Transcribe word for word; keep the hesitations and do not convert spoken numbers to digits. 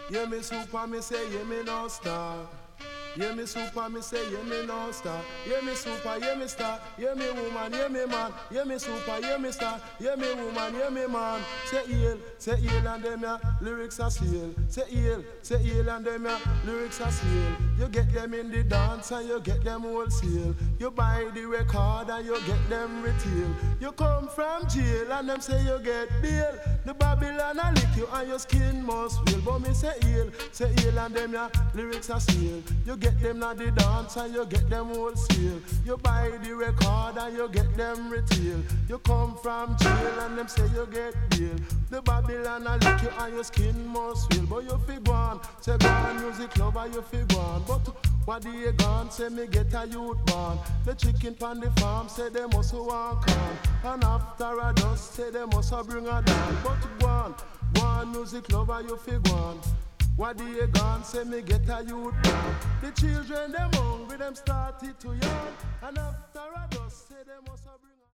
Yeah, me super, me say, yeah, me no star. Yeah, me super, me say, yeah, me no star. Yeah, me super, yeah, me star. Yeah, me woman, yeah, me man. Yeah, me super, yeah, me star. Yeah, me woman, yeah, me man. Say heal, say heal, and them ya lyrics are seal. Say heal, say heal, and them ya lyrics are seal. You get them in the dance and you get them wholesale. You buy the record and you get them retail. You come from jail and them say you get bail. The Babylon a lick you and your skin must feel. But me say heal, say heal, and them ya lyrics are seal. You get them na the dance and you get them wholesale. You buy the record and you get them retail. You come from jail and them say you get bail. The Babylon a lick you and your skin must feel. But you fi go on, say go on music lover, you fi go on. But what do you gone? Say me get a youth born. The chicken pan the farm say they must want corn. And after a dust say they must bring a down. But go on, go on music lover, you fi go on. What do you gone? Say me get a youth born. The children them hungry, them started to yawn. And after a dust say they must bring